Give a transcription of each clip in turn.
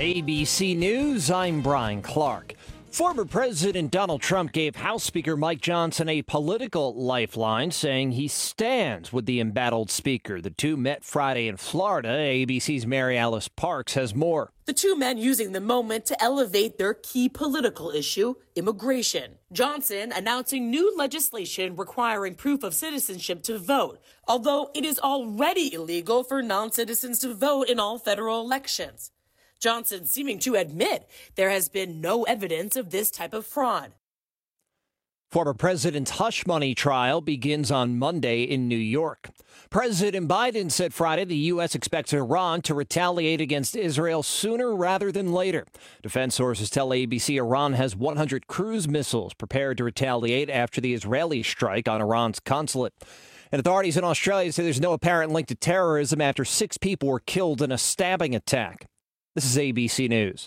ABC News, I'm Brian Clark. Former President Donald Trump gave House Speaker Mike Johnson a political lifeline, saying he stands with the embattled speaker. The two met Friday in Florida. ABC's Mary Alice Parks has more. The two men using the moment to elevate their key political issue, immigration. Johnson announcing new legislation requiring proof of citizenship to vote, although it is already illegal for non-citizens to vote in all federal elections. Johnson seeming to admit there has been no evidence of this type of fraud. Former President's hush money trial begins on Monday in New York. President Biden said Friday the U.S. expects Iran to retaliate against Israel sooner rather than later. Defense sources tell ABC Iran has 100 cruise missiles prepared to retaliate after the Israeli strike on Iran's consulate. And authorities in Australia say there's no apparent link to terrorism after 6 people were killed in a stabbing attack. This is ABC News.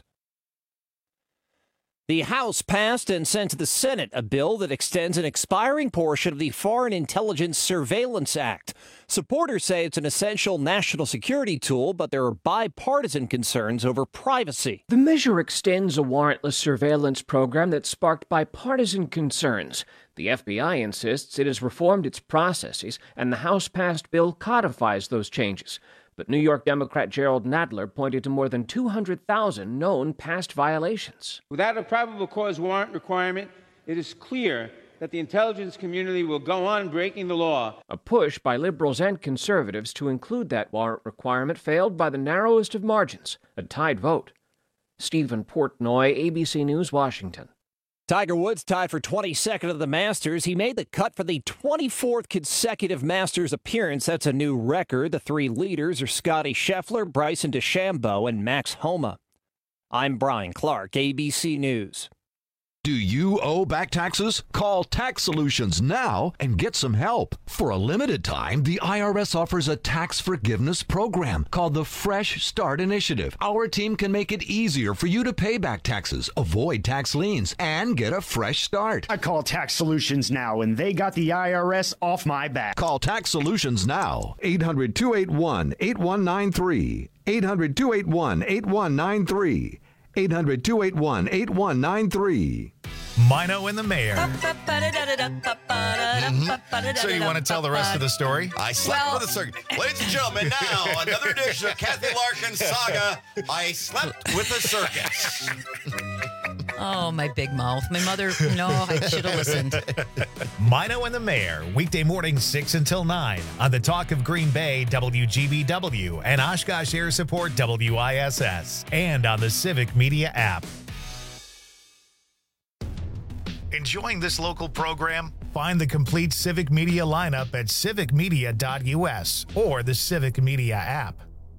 The House passed and sent to the Senate a bill that extends an expiring portion of the Foreign Intelligence Surveillance Act. Supporters say it's an essential national security tool, but there are bipartisan concerns over privacy. The measure extends a warrantless surveillance program that sparked bipartisan concerns. The FBI insists it has reformed its processes, and the House-passed bill codifies those changes. But New York Democrat Gerald Nadler pointed to more than 200,000 known past violations. Without a probable cause warrant requirement, it is clear that the intelligence community will go on breaking the law. A push by liberals and conservatives to include that warrant requirement failed by the narrowest of margins, a tied vote. Stephen Portnoy, ABC News, Washington. Tiger Woods tied for 22nd of the Masters. He made the cut for the 24th consecutive Masters appearance. That's a new record. The 3 leaders are Scotty Scheffler, Bryson DeChambeau, and Max Homa. I'm Brian Clark, ABC News. Do you owe back taxes? Call Tax Solutions now and get some help. For a limited time, the IRS offers a tax forgiveness program called the Fresh Start Initiative. Our team can make it easier for you to pay back taxes, avoid tax liens, and get a fresh start. I call Tax Solutions now, and they got the IRS off my back. Call Tax Solutions now. 800-281-8193. 800-281-8193. 800-281-8193. Mino and the Mayor. So you want to tell the rest of the story? I slept with a circus. Ladies and gentlemen, now another edition of Kathy Larkin Saga. I slept with a circus. Oh, my big mouth. My mother, no, I should have listened. Mino and the Mayor, weekday mornings 6 until 9 on the Talk of Green Bay, WGBW, and Oshkosh Air Support, WISS, and on the Civic Media app. Enjoying this local program? Find the complete Civic Media lineup at civicmedia.us or the Civic Media app.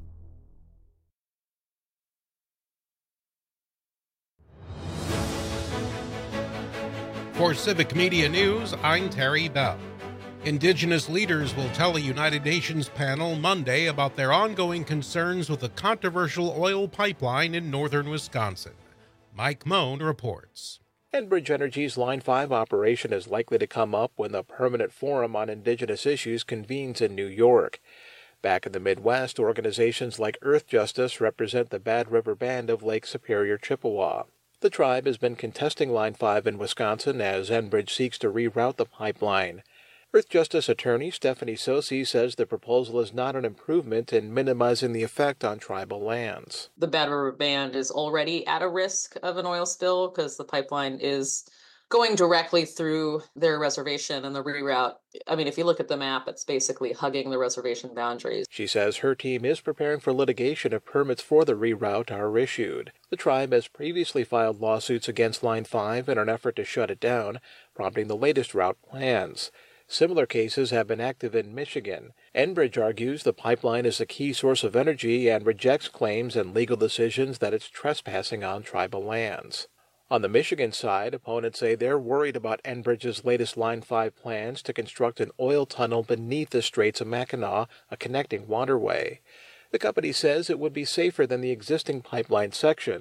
For Civic Media News, I'm Terry Bell. Indigenous leaders will tell a United Nations panel Monday about their ongoing concerns with a controversial oil pipeline in northern Wisconsin. Mike Moan reports. Enbridge Energy's Line 5 operation is likely to come up when the Permanent Forum on Indigenous Issues convenes in New York. Back in the Midwest, organizations like Earth Justice represent the Bad River Band of Lake Superior, Chippewa. The tribe has been contesting Line 5 in Wisconsin as Enbridge seeks to reroute the pipeline. Earth Justice attorney Stephanie Sosi says the proposal is not an improvement in minimizing the effect on tribal lands. The Bad River Band is already at a risk of an oil spill because the pipeline is going directly through their reservation, and the reroute, I mean, if you look at the map, it's basically hugging the reservation boundaries. She says her team is preparing for litigation if permits for the reroute are issued. The tribe has previously filed lawsuits against Line 5 in an effort to shut it down, prompting the latest route plans. Similar cases have been active in Michigan. Enbridge argues the pipeline is a key source of energy and rejects claims and legal decisions that it's trespassing on tribal lands. On the Michigan side, opponents say they're worried about Enbridge's latest Line 5 plans to construct an oil tunnel beneath the Straits of Mackinac, a connecting waterway. The company says it would be safer than the existing pipeline section,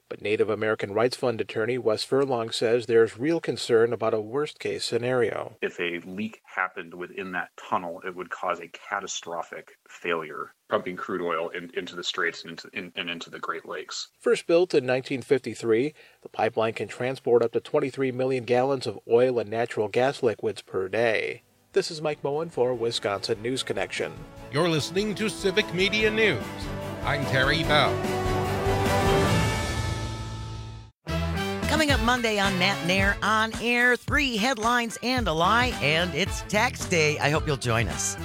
But Native American Rights Fund attorney Wes Furlong says there's real concern about a worst-case scenario. If a leak happened within that tunnel, it would cause a catastrophic failure, pumping crude oil into the straits and into the Great Lakes. First built in 1953, the pipeline can transport up to 23 million gallons of oil and natural gas liquids per day. This is Mike Moen for Wisconsin News Connection. You're listening to Civic Media News. I'm Terry Bell. Coming up Monday on Nat Nair On Air, 3 headlines and a lie, and it's tax day. I hope you'll join us.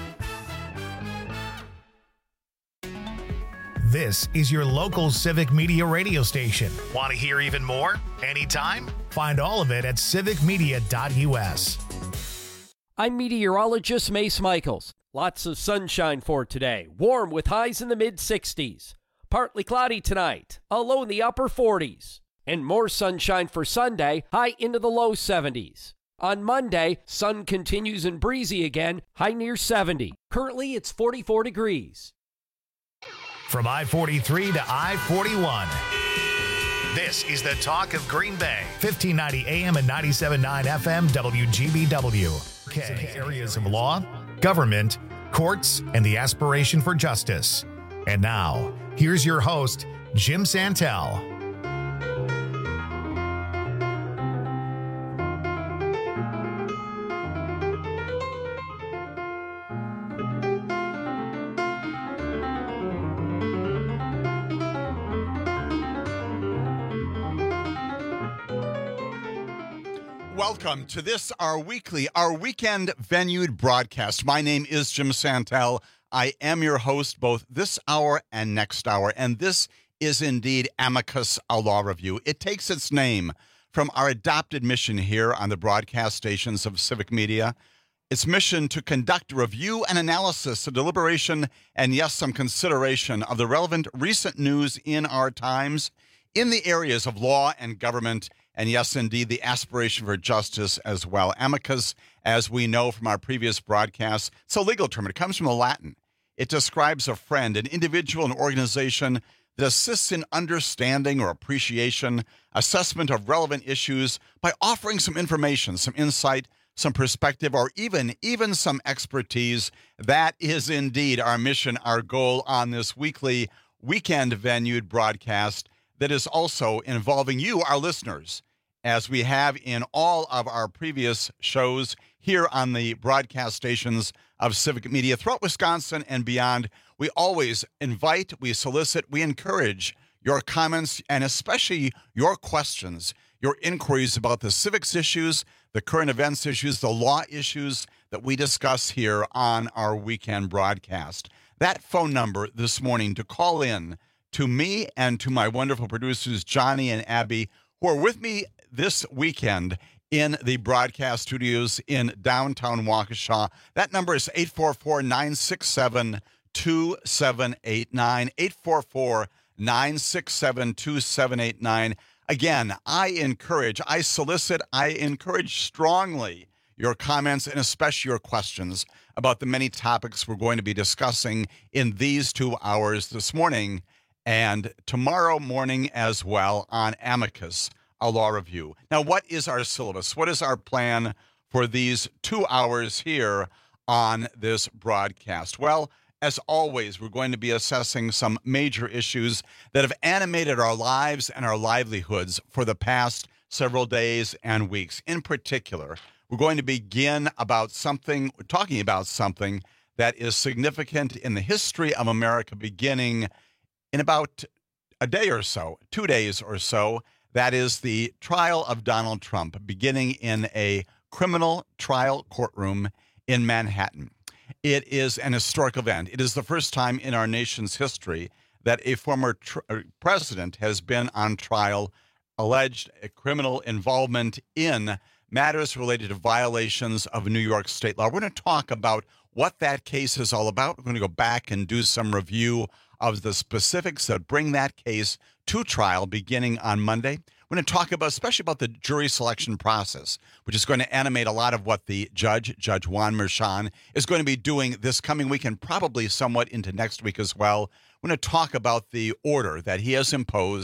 This is your local Civic Media radio station. Want to hear even more? Anytime? Find all of it at civicmedia.us. I'm meteorologist Mace Michaels. Lots of sunshine for today. Warm with highs in the mid-60s. Partly cloudy tonight. A low in the upper 40s. And more sunshine for Sunday, high into the low 70s. On Monday, sun continues and breezy again, high near 70. Currently, it's 44 degrees. From I-43 to I-41. This is the talk of Green Bay. 1590 AM and 97.9 FM WGBW. Okay. Areas of law, government, courts, and the aspiration for justice. And now, here's your host, Jim Santel. Welcome to this, our weekend venued broadcast. My name is Jim Santel. I am your host both this hour and next hour, and this is indeed Amicus, a law review. It takes its name from our adopted mission here on the broadcast stations of Civic Media. Its mission to conduct a review and analysis, a deliberation, and yes, some consideration of the relevant recent news in our times in the areas of law and government, and yes, indeed, the aspiration for justice as well. Amicus, as we know from our previous broadcasts, it's a legal term. It comes from the Latin. It describes a friend, an individual, an organization that assists in understanding or appreciation, assessment of relevant issues by offering some information, some insight, some perspective, or even some expertise. That is indeed our mission, our goal on this weekly weekend venued broadcast that is also involving you, our listeners, as we have in all of our previous shows here on the broadcast stations of Civic Media throughout Wisconsin and beyond. We always invite, we solicit, we encourage your comments and especially your questions, your inquiries about the civics issues, the current events issues, the law issues that we discuss here on our weekend broadcast. That phone number this morning to call in to me and to my wonderful producers, Johnny and Abby, who are with me this weekend in the broadcast studios in downtown Waukesha. That number is 844-967-2789, 844-967-2789. Again, I solicit, I encourage strongly your comments and especially your questions about the many topics we're going to be discussing in these 2 hours this morning and tomorrow morning as well on Amicus, a law review. Now, what is our syllabus? What is our plan for these 2 hours here on this broadcast? Well, as always, we're going to be assessing some major issues that have animated our lives and our livelihoods for the past several days and weeks. In particular, we're going to begin talking about something that is significant in the history of America beginning in about a day or so, 2 days or so. That is the trial of Donald Trump, beginning in a criminal trial courtroom in Manhattan. It is an historic event. It is the first time in our nation's history that a former president has been on trial, alleged criminal involvement in matters related to violations of New York state law. We're going to talk about what that case is all about. We're going to go back and do some review of the specifics that bring that case to trial beginning on Monday. We're going to talk especially about the jury selection process, which is going to animate a lot of what the Judge Juan Merchan, is going to be doing this coming week and probably somewhat into next week as well. We're going to talk about the order that he has imposed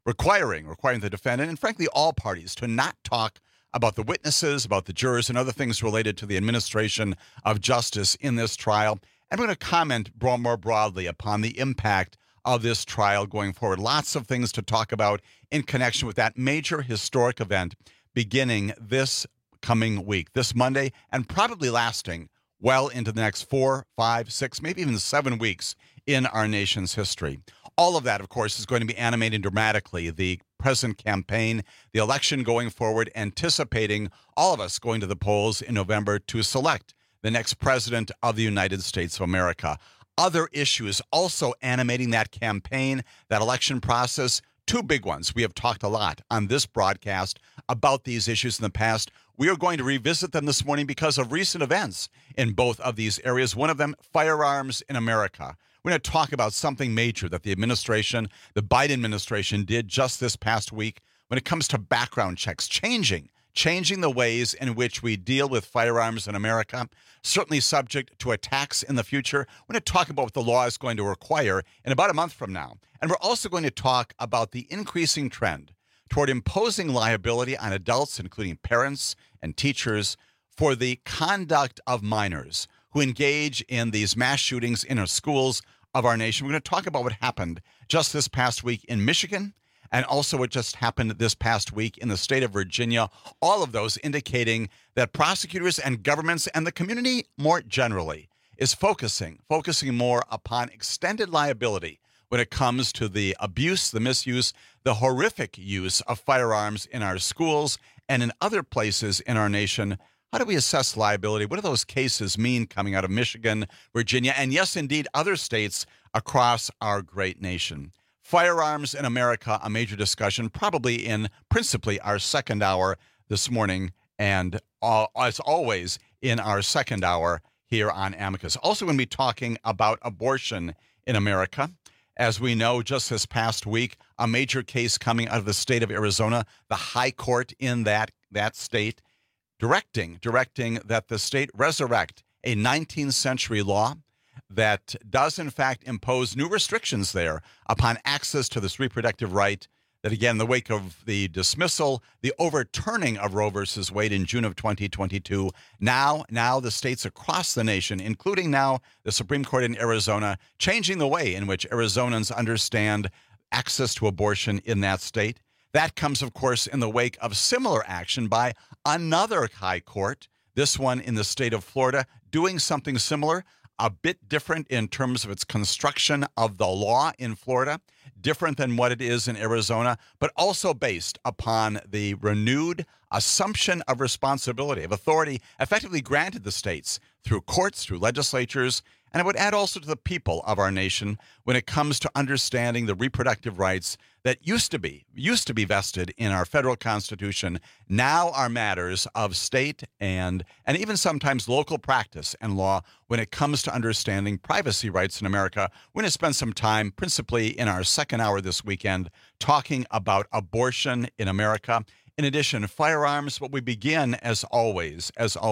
requiring the defendant and, frankly, all parties to not talk about the witnesses, about the jurors, and other things related to the administration of justice in this trial. And we're going to comment more broadly upon the impact of this trial going forward. Lots of things to talk about in connection with that major historic event beginning this coming week, this Monday, and probably lasting well into the next 4, 5, 6, maybe even 7 weeks in our nation's history. All of that, of course, is going to be animating dramatically the present campaign, the election going forward, anticipating all of us going to the polls in November to select the next president of the United States of America. Other issues also animating that campaign, that election process, 2 big ones. We have talked a lot on this broadcast about these issues in the past. We are going to revisit them this morning because of recent events in both of these areas. One of them, firearms in America. We're going to talk about something major that the administration, the Biden administration, did just this past week when it comes to background checks, changing the ways in which we deal with firearms in America, certainly subject to attacks in the future. We're going to talk about what the law is going to require in about a month from now. And we're also going to talk about the increasing trend toward imposing liability on adults, including parents and teachers, for the conduct of minors who engage in these mass shootings in our schools of our nation. We're going to talk about what happened just this past week in Michigan, and also what just happened this past week in the state of Virginia, all of those indicating that prosecutors and governments and the community more generally is focusing more upon extended liability when it comes to the abuse, the misuse, the horrific use of firearms in our schools and in other places in our nation. How do we assess liability? What do those cases mean coming out of Michigan, Virginia, and yes, indeed, other states across our great nation? Firearms in America, a major discussion, probably in principally our second hour this morning, and as always in our second hour here on Amicus. Also going to be talking about abortion in America. As we know, just this past week, a major case coming out of the state of Arizona, the high court in that state directing that the state resurrect a 19th century law that does, in fact, impose new restrictions there upon access to this reproductive right that, again, in the wake of the dismissal, the overturning of Roe versus Wade in June of 2022, now the states across the nation, including now the Supreme Court in Arizona, changing the way in which Arizonans understand access to abortion in that state. That comes, of course, in the wake of similar action by another high court, this one in the state of Florida, doing something similar, a bit different in terms of its construction of the law in Florida, different than what it is in Arizona, but also based upon the renewed assumption of responsibility, of authority effectively granted the states through courts, through legislatures, and I would add also to the people of our nation when it comes to understanding the reproductive rights that used to be vested in our federal Constitution, now are matters of state and even sometimes local practice and law when it comes to understanding privacy rights in America. We're going to spend some time, principally in our second hour this weekend, talking about abortion in America. In addition, firearms, but we begin, as always,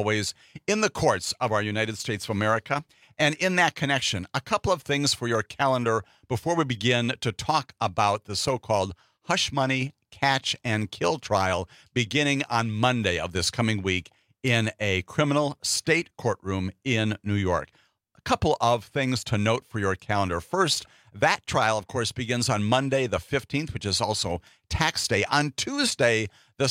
in the courts of our United States of America. And in that connection, a couple of things for your calendar before we begin to talk about the so-called hush money, catch and kill trial beginning on Monday of this coming week in a criminal state courtroom in New York. A couple of things to note for your calendar. First, that trial, of course, begins on Monday the 15th, which is also tax day. On Tuesday the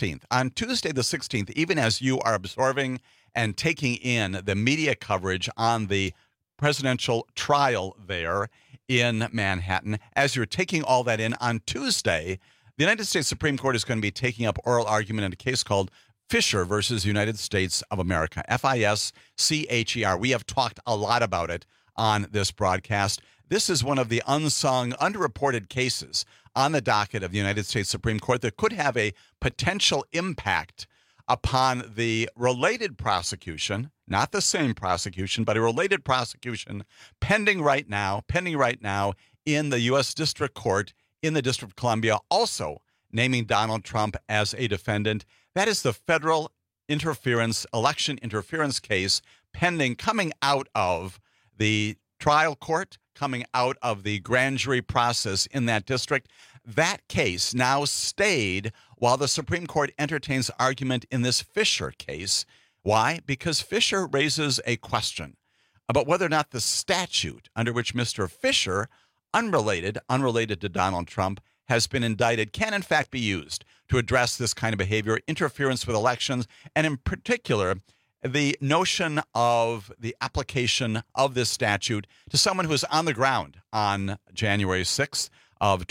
16th, even as you are absorbing and taking in the media coverage on the presidential trial there in Manhattan, as you're taking all that in, on Tuesday, the United States Supreme Court is going to be taking up oral argument in a case called Fisher versus United States of America, Fischer. We have talked a lot about it on this broadcast. This is one of the unsung, underreported cases on the docket of the United States Supreme Court that could have a potential impact upon the related prosecution, not the same prosecution, but a related prosecution pending right now in the U.S. District Court in the District of Columbia, also naming Donald Trump as a defendant. That is the federal election interference case pending, coming out of the trial court, coming out of the grand jury process in that district. That case now stayed while the Supreme Court entertains argument in this Fisher case. Why? Because Fisher raises a question about whether or not the statute under which Mr. Fisher, unrelated to Donald Trump, has been indicted can in fact be used to address this kind of behavior, interference with elections, and in particular, the notion of the application of this statute to someone who was on the ground on January 6th of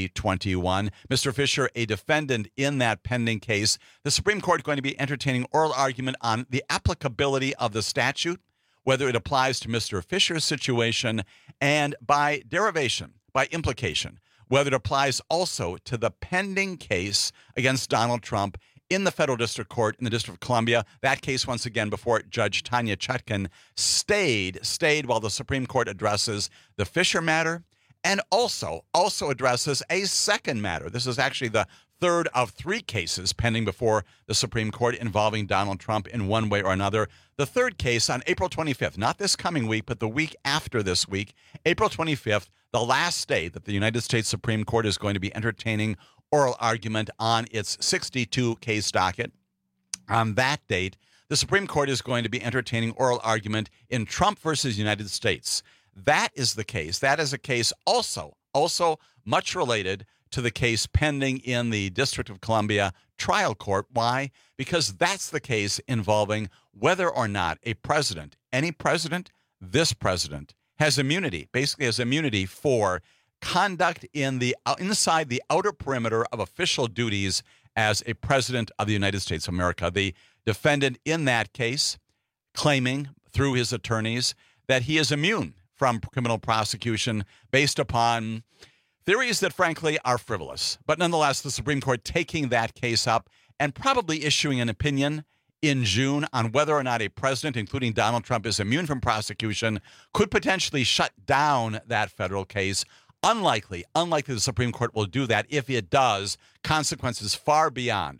2021. Mr. Fisher, a defendant in that pending case. The Supreme Court going to be entertaining oral argument on the applicability of the statute, whether it applies to Mr. Fisher's situation, and by derivation, by implication, whether it applies also to the pending case against Donald Trump in the federal district court in the District of Columbia. That case, once again, before Judge Tanya Chutkan, stayed while the Supreme Court addresses the Fisher matter and also addresses a second matter. This is actually the third of three cases pending before the Supreme Court involving Donald Trump in one way or another. The third case on April 25th, not this coming week, but the week after this week, April 25th, the last day that the United States Supreme Court is going to be entertaining oral argument on its 62-case docket. On that date, the Supreme Court is going to be entertaining oral argument in Trump versus United States. That is the case. That is a case also much related to the case pending in the District of Columbia trial court. Why? Because that's the case involving whether or not a president, any president, this president, has immunity, basically has immunity for conduct inside the outer perimeter of official duties as a president of the United States of America. The defendant in that case claiming through his attorneys that he is immune from criminal prosecution based upon theories that, frankly, are frivolous. But nonetheless, the Supreme Court taking that case up and probably issuing an opinion in June on whether or not a president, including Donald Trump, is immune from prosecution, could potentially shut down that federal case. Unlikely the Supreme Court will do that. If it does, consequences far beyond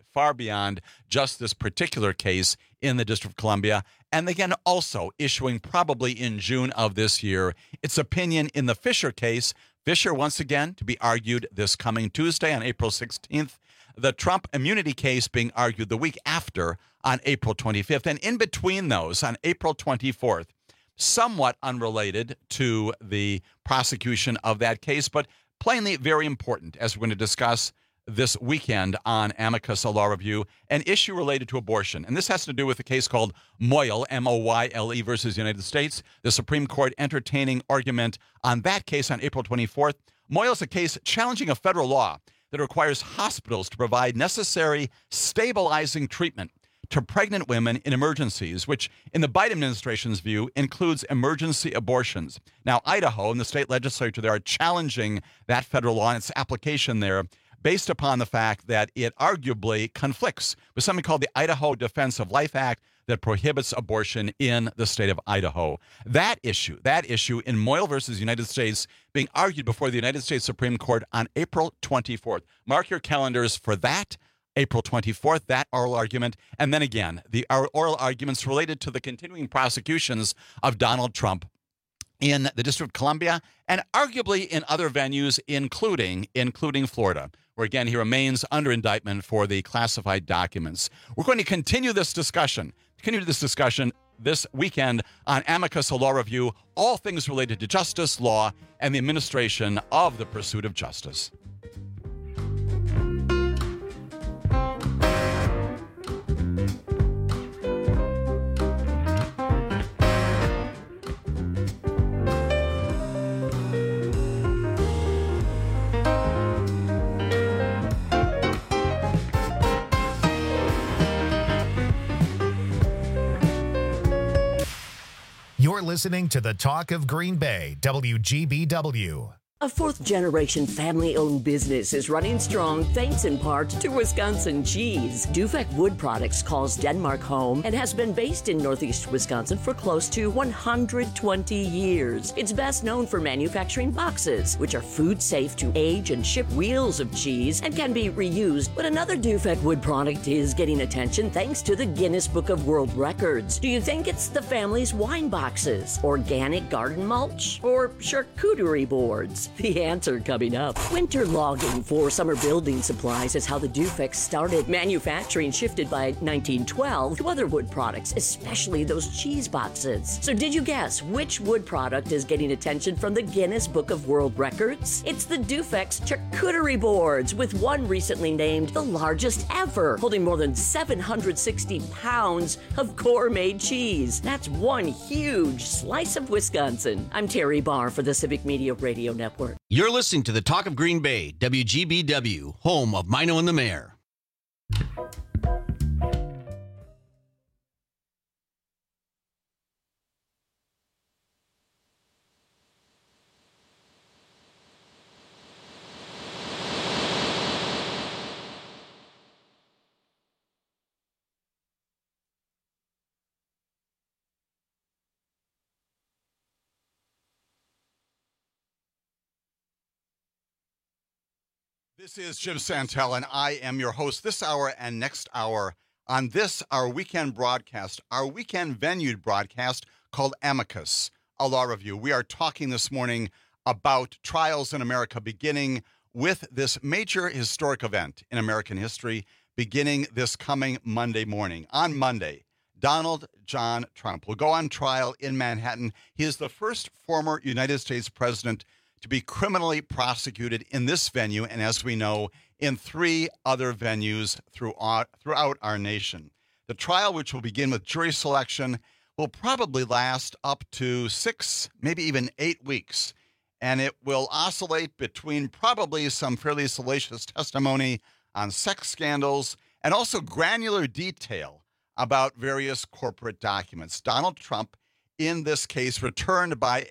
just this particular case in the District of Columbia. And again, also issuing probably in June of this year its opinion in the Fisher case. Fisher, once again, to be argued this coming Tuesday on April 16th. The Trump immunity case being argued the week after on April 25th. And in between those, on April 24th, somewhat unrelated to the prosecution of that case, but plainly very important, as we're going to discuss this weekend on Amicus, a law review, an issue related to abortion. And this has to do with a case called Moyle, M-O-Y-L-E versus United States. The Supreme Court entertaining argument on that case on April 24th. Moyle's a case challenging a federal law that requires hospitals to provide necessary stabilizing treatment to pregnant women in emergencies, which in the Biden administration's view includes emergency abortions. Now, Idaho and the state legislature there are challenging that federal law and its application there based upon the fact that it arguably conflicts with something called the Idaho Defense of Life Act that prohibits abortion in the state of Idaho. That issue in Moyle versus United States being argued before the United States Supreme Court on April 24th. Mark your calendars for that. April 24th, that oral argument, and then again, the oral arguments related to the continuing prosecutions of Donald Trump in the District of Columbia and arguably in other venues, including Florida, where again, he remains under indictment for the classified documents. We're going to continue this discussion this weekend on Amicus, a law review, all things related to justice, law, and the administration of the pursuit of justice. You're listening to the Talk of Green Bay, WGBW. A fourth-generation family-owned business is running strong thanks in part to Wisconsin cheese. Dufek Wood Products calls Denmark home and has been based in Northeast Wisconsin for close to 120 years. It's best known for manufacturing boxes, which are food-safe to age and ship wheels of cheese and can be reused. But another Dufek Wood product is getting attention thanks to the Guinness Book of World Records. Do you think it's the family's wine boxes, organic garden mulch, or charcuterie boards? The answer coming up. Winter logging for summer building supplies is how the Dufex started. Manufacturing shifted by 1912 to other wood products, especially those cheese boxes. So did you guess which wood product is getting attention from the Guinness Book of World Records? It's the Dufex charcuterie boards, with one recently named the largest ever, holding more than 760 pounds of gourmet cheese. That's one huge slice of Wisconsin. I'm Terry Barr for the Civic Media Radio Network. You're listening to the Talk of Green Bay, WGBW, home of Mino and the Mayor. This is Jim Santel, and I am your host this hour and next hour on this, our weekend broadcast, our weekend venued broadcast called Amicus, a law review. We are talking this morning about trials in America, beginning with this major historic event in American history, beginning this coming Monday morning. On Monday, Donald John Trump will go on trial in Manhattan. He is the first former United States president to be criminally prosecuted in this venue, and as we know, in 3 other venues throughout our nation. The trial, which will begin with jury selection, will probably last up to 6, maybe even 8 weeks, and it will oscillate between probably some fairly salacious testimony on sex scandals and also granular detail about various corporate documents. Donald Trump, in this case, returned by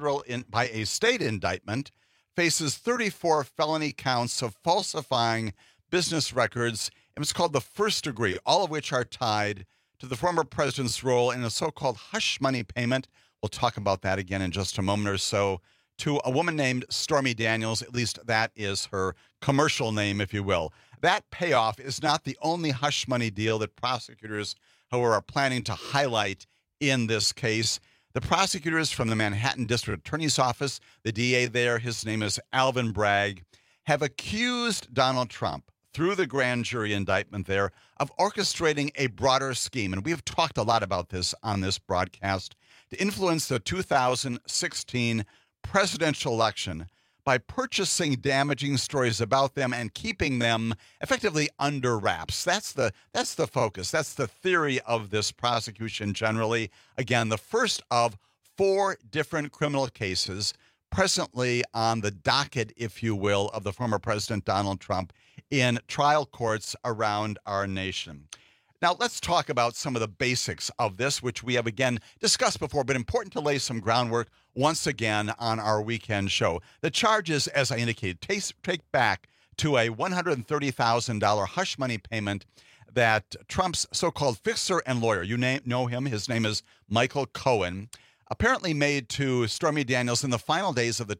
a state indictment, faces 34 felony counts of falsifying business records in what's called the first degree, all of which are tied to the former president's role in a so-called hush money payment. We'll talk about that again in just a moment or so, to a woman named Stormy Daniels. At least that is her commercial name, if you will. That payoff is not the only hush money deal that prosecutors, however, are planning to highlight in this case. The prosecutors from the Manhattan District Attorney's Office, the DA there, his name is Alvin Bragg, have accused Donald Trump, through the grand jury indictment there, of orchestrating a broader scheme. And we have talked a lot about this on this broadcast, to influence the 2016 presidential election by purchasing damaging stories about them and keeping them effectively under wraps. That's the focus. That's the theory of this prosecution generally. Again, the first of 4 different criminal cases presently on the docket, if you will, of the former President Donald Trump in trial courts around our nation. Now, let's talk about some of the basics of this, which we have, again, discussed before, but important to lay some groundwork once again on our weekend show. The charges, as I indicated, take back to a $130,000 hush money payment that Trump's so-called fixer and lawyer, you know him, his name is Michael Cohen, apparently made to Stormy Daniels in the final days of the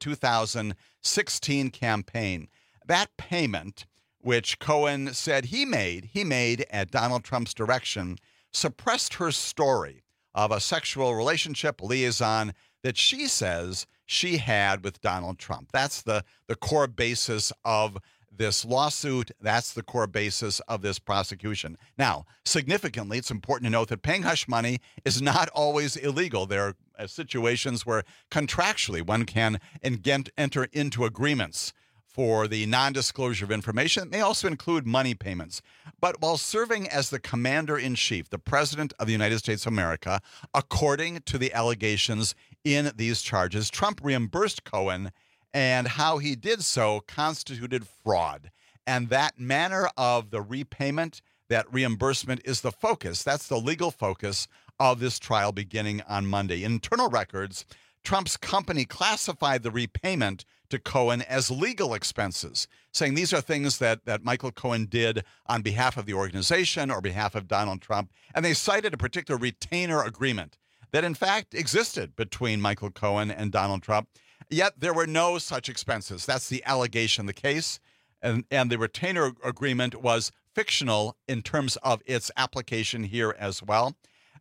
2016 campaign. That payment, which Cohen said he made at Donald Trump's direction, suppressed her story of a sexual relationship liaison that she says she had with Donald Trump. That's the core basis of this lawsuit. That's the core basis of this prosecution. Now, significantly, it's important to note that paying hush money is not always illegal. There are situations where contractually one can enter into agreements for the non-disclosure of information. It may also include money payments. But while serving as the commander-in-chief, the president of the United States of America, according to the allegations in these charges, Trump reimbursed Cohen, and how he did so constituted fraud. And that manner of the repayment, that reimbursement, is the focus. That's the legal focus of this trial beginning on Monday. In internal records, Trump's company classified the repayment to Cohen as legal expenses, saying these are things that Michael Cohen did on behalf of the organization or behalf of Donald Trump. And they cited a particular retainer agreement that, in fact, existed between Michael Cohen and Donald Trump. Yet there were no such expenses. That's the allegation, the case. And the retainer agreement was fictional in terms of its application here as well.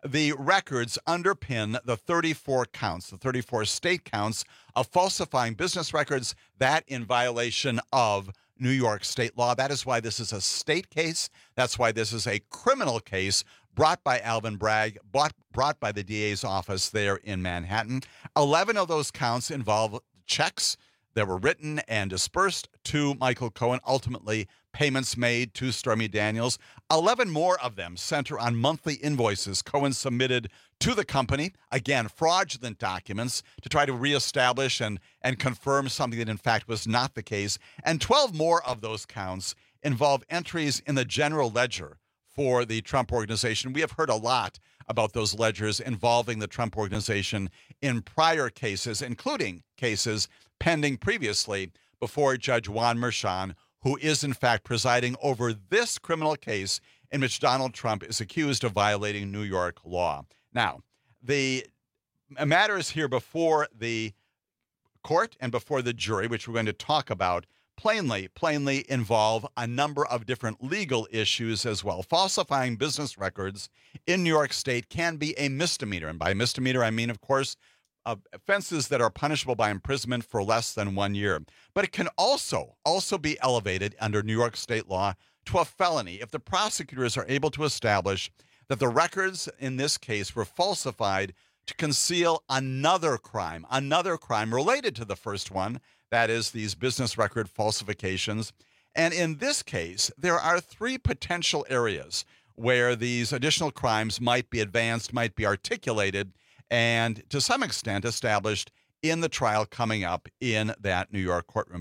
the records underpin the 34 counts, the 34 state counts of falsifying business records, that in violation of New York state law. That is why this is a state case. That's why this is a criminal case brought by Alvin Bragg, brought by the DA's office there in Manhattan. 11 of those counts involve checks that were written and dispersed to Michael Cohen, ultimately payments made to Stormy Daniels. 11 more of them center on monthly invoices Cohen submitted to the company, again, fraudulent documents to try to reestablish and confirm something that in fact was not the case. And 12 more of those counts involve entries in the general ledger for the Trump Organization. We have heard a lot about those ledgers involving the Trump Organization in prior cases, including cases pending previously before Judge Juan Merchan, who is in fact presiding over this criminal case in which Donald Trump is accused of violating New York law. Now, the matters here before the court and before the jury, which we're going to talk about, plainly involve a number of different legal issues as well. Falsifying business records in New York State can be a misdemeanor. And by misdemeanor, I mean, of course, offenses that are punishable by imprisonment for less than 1 year. But it can also be elevated under New York state law to a felony if the prosecutors are able to establish that the records in this case were falsified to conceal another crime related to the first one, that is, these business record falsifications. And in this case, there are three potential areas where these additional crimes might be advanced, might be articulated, and to some extent established in the trial coming up in that New York courtroom.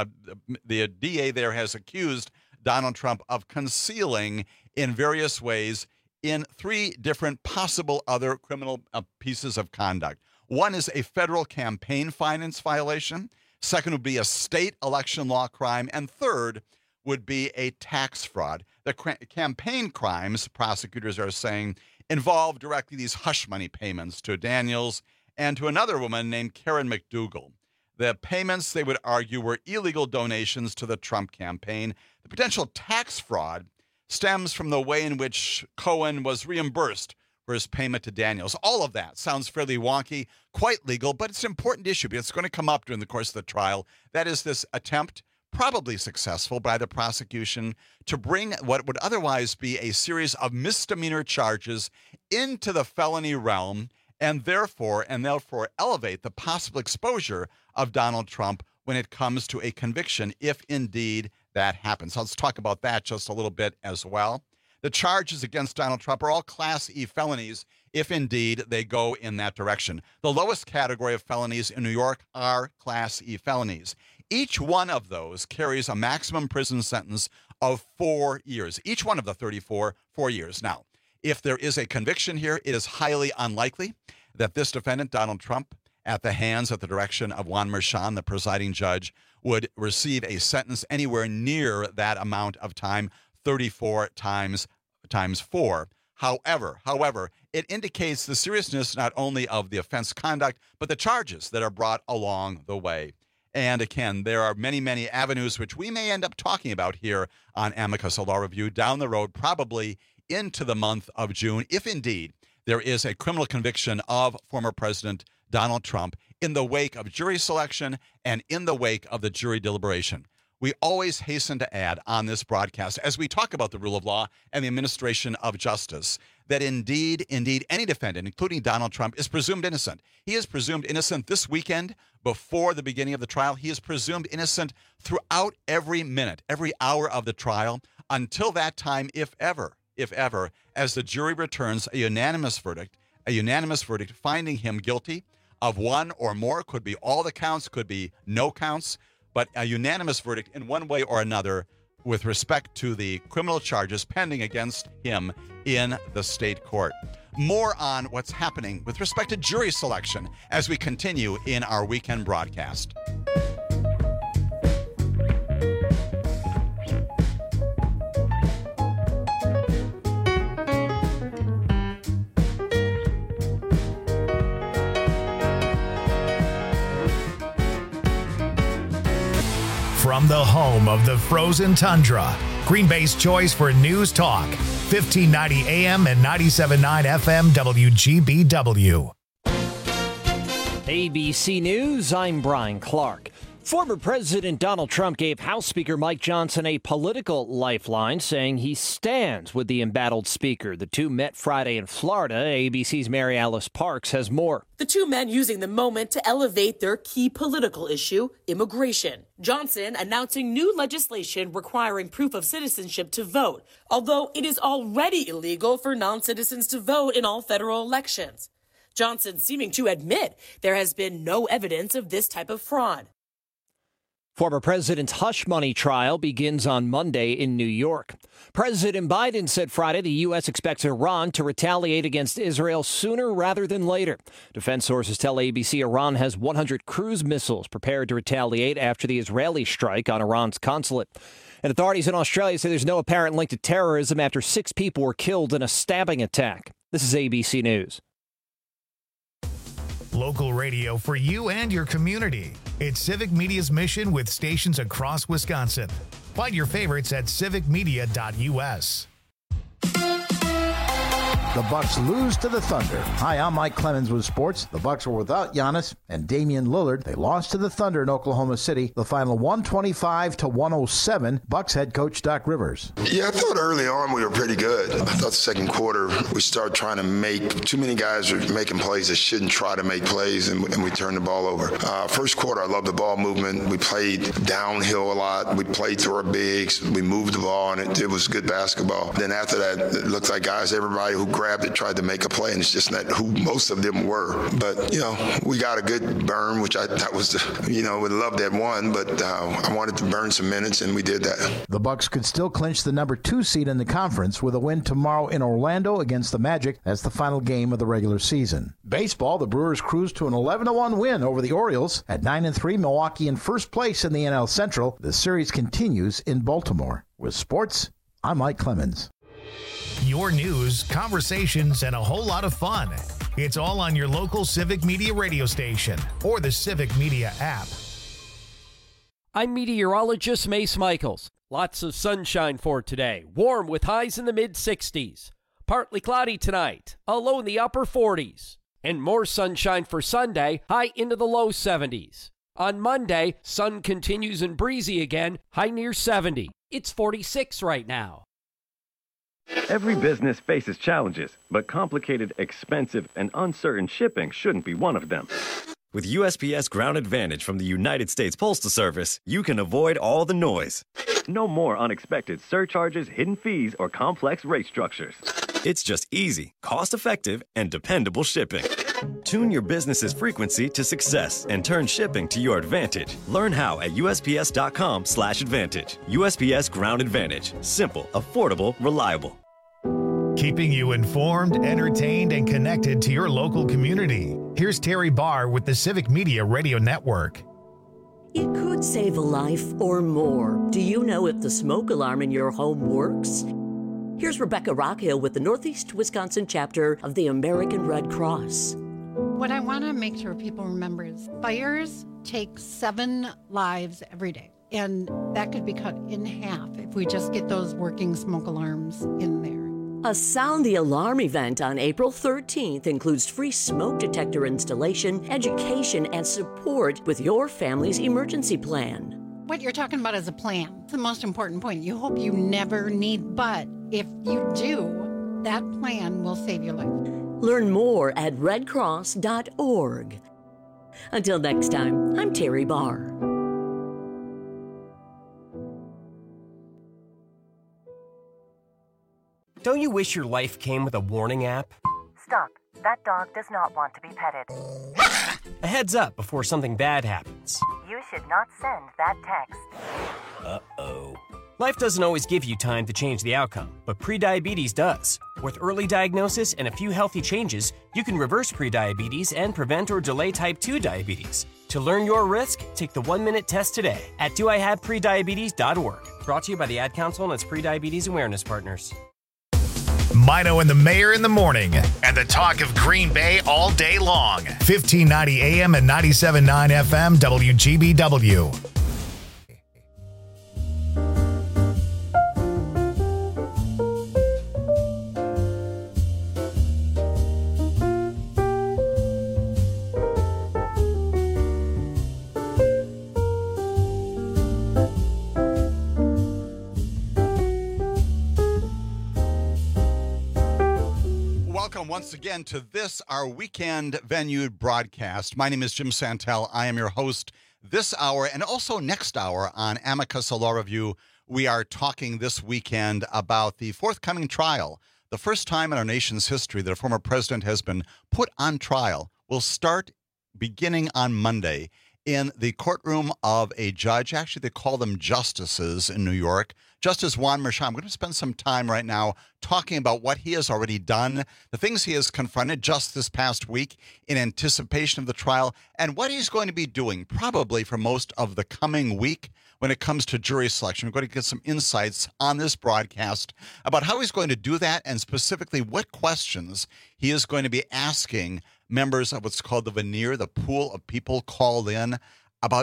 The DA there has accused Donald Trump of concealing in various ways in three different possible other criminal pieces of conduct. One is a federal campaign finance violation. Second would be a state election law crime. And third would be a tax fraud. The campaign crimes, prosecutors are saying, involve directly these hush money payments to Daniels and to another woman named Karen McDougal. The payments, they would argue, were illegal donations to the Trump campaign. The potential tax fraud stems from the way in which Cohen was reimbursed for his payment to Daniels. All of that sounds fairly wonky, quite legal, but it's an important issue because it's going to come up during the course of the trial. That is this attempt, probably successful by the prosecution, to bring what would otherwise be a series of misdemeanor charges into the felony realm and therefore elevate the possible exposure of Donald Trump when it comes to a conviction, if indeed that happens. So let's talk about that just a little bit as well. The charges against Donald Trump are all Class E felonies, if indeed they go in that direction. The lowest category of felonies in New York are Class E felonies. Each one of those carries a maximum prison sentence of 4 years. Each one of the 34, 4 years. Now, if there is a conviction here, it is highly unlikely that this defendant, Donald Trump, at the hands, at the direction of Juan Merchan, the presiding judge, would receive a sentence anywhere near that amount of time, 34 times 4. However, it indicates the seriousness not only of the offense conduct, but the charges that are brought along the way. And again, there are many, many avenues which we may end up talking about here on Amicus Law Review down the road, probably into the month of June, if indeed there is a criminal conviction of former President Donald Trump in the wake of jury selection and in the wake of the jury deliberation. We always hasten to add on this broadcast, as we talk about the rule of law and the administration of justice, that indeed, any defendant, including Donald Trump, is presumed innocent. He is presumed innocent this weekend before the beginning of the trial. He is presumed innocent throughout every minute, every hour of the trial, until that time, if ever, as the jury returns a unanimous verdict finding him guilty of one or more, could be all the counts, could be no counts, but a unanimous verdict in one way or another with respect to the criminal charges pending against him in the state court. More on what's happening with respect to jury selection as we continue in our weekend broadcast. From From the home of the frozen tundra, Green Bay's choice for news talk, 1590 AM and 97.9 FM WGBW. ABC News, I'm Brian Clark. Former President Donald Trump gave House Speaker Mike Johnson a political lifeline, saying he stands with the embattled speaker. The two met Friday in Florida. ABC's Mary Alice Parks has more. The two men using the moment to elevate their key political issue, immigration. Johnson announcing new legislation requiring proof of citizenship to vote, although it is already illegal for non-citizens to vote in all federal elections. Johnson seeming to admit there has been no evidence of this type of fraud. Former President's hush money trial begins on Monday in New York. President Biden said Friday the U.S. expects Iran to retaliate against Israel sooner rather than later. Defense sources tell ABC Iran has 100 cruise missiles prepared to retaliate after the Israeli strike on Iran's consulate. And authorities in Australia say there's no apparent link to terrorism after 6 people were killed in a stabbing attack. This is ABC News. Local radio for you and your community. It's Civic Media's mission with stations across Wisconsin. Find your favorites at civicmedia.us. The Bucks lose to the Thunder. Hi, I'm Mike Clemens with sports. The Bucks were without Giannis and Damian Lillard. They lost to the Thunder in Oklahoma City. The final 125-107. Bucks head coach Doc Rivers. Yeah, I thought early on we were pretty good. I thought the second quarter we started trying to make too many guys were making plays that shouldn't try to make plays, and we turned the ball over. First quarter, I loved the ball movement. We played downhill a lot. We played through our bigs. We moved the ball, and it was good basketball. Then after that, it looked like guys, everybody who grabbed it tried to make a play, and it's just not who most of them were. But, we got a good burn, which I thought was, would love that one, but I wanted to burn some minutes, and we did that. The Bucks could still clinch the number 2 seed in the conference with a win tomorrow in Orlando against the Magic. That's the final game of the regular season. Baseball, the Brewers cruised to an 11-1 win over the Orioles. At 9-3, Milwaukee in first place in the NL Central. The series continues in Baltimore. With sports, I'm Mike Clemens. Your news, conversations, and a whole lot of fun. It's all on your local Civic Media radio station or the Civic Media app. I'm meteorologist Mace Michaels. Lots of sunshine for today. Warm with highs in the mid-60s. Partly cloudy tonight. A low in the upper 40s. And more sunshine for Sunday. High into the low 70s. On Monday, sun continues and breezy again. High near 70. It's 46 right now. Every business faces challenges, but complicated, expensive, and uncertain shipping shouldn't be one of them. With USPS Ground Advantage from the United States Postal Service, you can avoid all the noise. No more unexpected surcharges, hidden fees, or complex rate structures. It's just easy, cost-effective, and dependable shipping. Tune your business's frequency to success and turn shipping to your advantage. Learn how at USPS.com/advantage. USPS Ground Advantage. Simple, affordable, reliable. Keeping you informed, entertained, and connected to your local community. Here's Terry Barr with the Civic Media Radio Network. It could save a life or more. Do you know if the smoke alarm in your home works? Here's Rebecca Rockhill with the Northeast Wisconsin chapter of the American Red Cross. What I want to make sure people remember is fires take 7 lives every day. And that could be cut in half if we just get those working smoke alarms in there. A Sound the Alarm event on April 13th includes free smoke detector installation, education, and support with your family's emergency plan. What you're talking about is a plan. It's the most important point. You hope you never need, but if you do, that plan will save your life. Learn more at redcross.org. Until next time, I'm Terry Barr. Don't you wish your life came with a warning app? Stop. That dog does not want to be petted. A heads up before something bad happens. You should not send that text. Uh-oh. Life doesn't always give you time to change the outcome, but prediabetes does. With early diagnosis and a few healthy changes, you can reverse prediabetes and prevent or delay type 2 diabetes. To learn your risk, take the 1-minute test today at doihaveprediabetes.org. Brought to you by the Ad Council and its prediabetes awareness partners. Mino and the Mayor in the morning, and the talk of Green Bay all day long. 1590 AM and 97.9 FM WGBW. Welcome once again to this, our weekend venue broadcast. My name is Jim Santel. I am your host this hour and also next hour on Amicus Law Review. We are talking this weekend about the forthcoming trial. The first time in our nation's history that a former president has been put on trial will start beginning on Monday in the courtroom of a judge. Actually, they call them justices in New York. Justice Juan Merchan. I'm going to spend some time right now talking about what he has already done, the things he has confronted just this past week in anticipation of the trial, and what he's going to be doing probably for most of the coming week when it comes to jury selection. We're going to get some insights on this broadcast about how he's going to do that and specifically what questions he is going to be asking members of what's called the veneer, the pool of people called in. About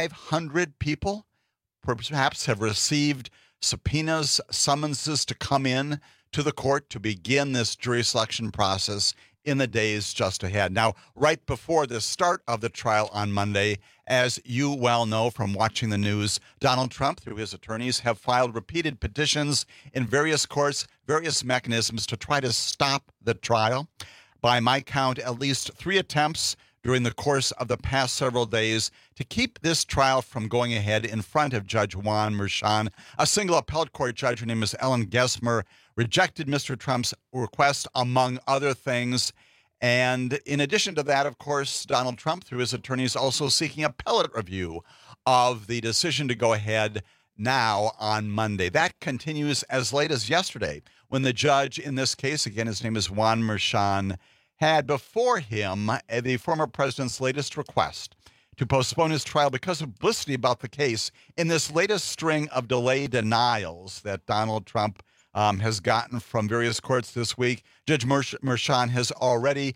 500 people perhaps have received subpoenas, summonses to come in to the court to begin this jury selection process in the days just ahead. Now, right before the start of the trial on Monday, as you well know from watching the news, Donald Trump, through his attorneys, have filed repeated petitions in various courts, various mechanisms to try to stop the trial. By my count, at least 3 attempts during the course of the past several days to keep this trial from going ahead in front of Judge Juan Merchan. A single appellate court judge, her name is Ellen Gesmer, rejected Mr. Trump's request, among other things. And in addition to that, of course, Donald Trump, through his attorneys, also seeking appellate review of the decision to go ahead now on Monday. That continues as late as yesterday, when the judge in this case, again, his name is Juan Merchan, had before him the former president's latest request to postpone his trial because of publicity about the case in this latest string of delay denials that Donald Trump has gotten from various courts this week. Judge Merchan has already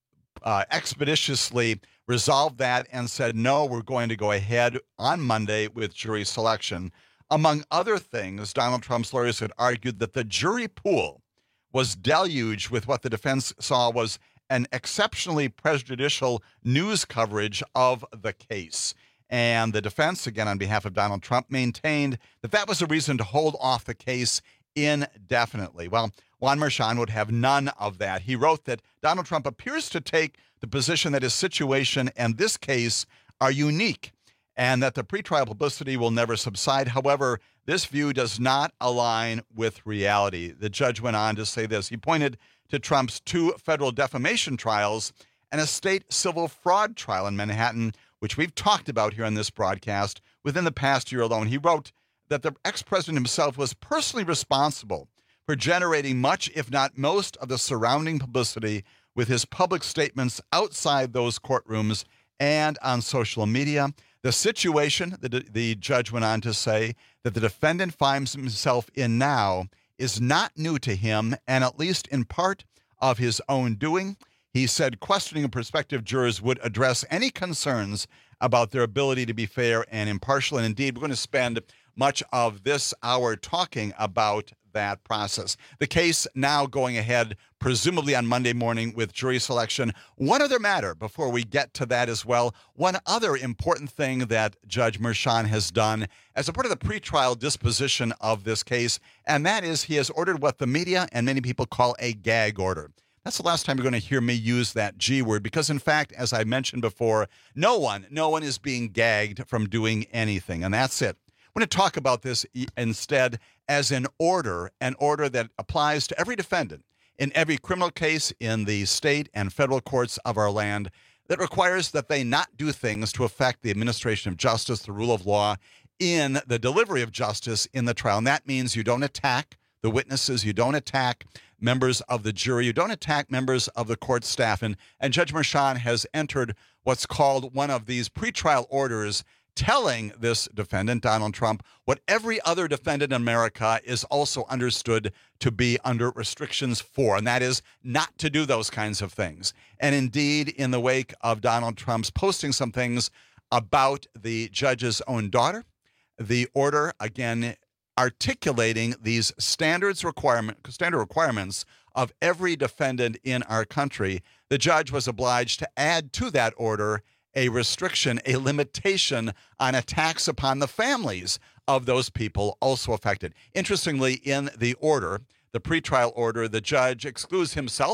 expeditiously resolved that and said, no, we're going to go ahead on Monday with jury selection. Among other things, Donald Trump's lawyers had argued that the jury pool was deluged with what the defense saw was an exceptionally prejudicial news coverage of the case. And the defense, again on behalf of Donald Trump, maintained that that was a reason to hold off the case indefinitely. Well, Juan Merchan would have none of that. He wrote that Donald Trump appears to take the position that his situation and this case are unique and that the pretrial publicity will never subside. However, this view does not align with reality. The judge went on to say this. He pointed to Trump's 2 federal defamation trials and a state civil fraud trial in Manhattan, which we've talked about here on this broadcast within the past year alone. He wrote that the ex-president himself was personally responsible for generating much, if not most, of the surrounding publicity with his public statements outside those courtrooms and on social media. The situation, the judge went on to say, that the defendant finds himself in now is not new to him, and at least in part of his own doing. He said questioning of prospective jurors would address any concerns about their ability to be fair and impartial. And indeed, we're going to spend much of this hour talking about that process. The case now going ahead, presumably on Monday morning with jury selection. One other matter before we get to that as well. One other important thing that Judge Merchan has done as a part of the pretrial disposition of this case, and that is he has ordered what the media and many people call a gag order. That's the last time you're going to hear me use that G word because, in fact, as I mentioned before, no one is being gagged from doing anything, and that's it. I want to talk about this instead as an order that applies to every defendant in every criminal case in the state and federal courts of our land that requires that they not do things to affect the administration of justice, the rule of law, in the delivery of justice in the trial. And that means you don't attack the witnesses, you don't attack members of the jury, you don't attack members of the court staff. And Judge Merchan has entered what's called one of these pretrial orders telling this defendant, Donald Trump, what every other defendant in America is also understood to be under restrictions for, and that is not to do those kinds of things. And indeed, in the wake of Donald Trump's posting some things about the judge's own daughter, the order, again, articulating these standard requirements of every defendant in our country, the judge was obliged to add to that order a restriction, a limitation on attacks upon the families of those people also affected. Interestingly, in the order, the pretrial order, the judge excludes himself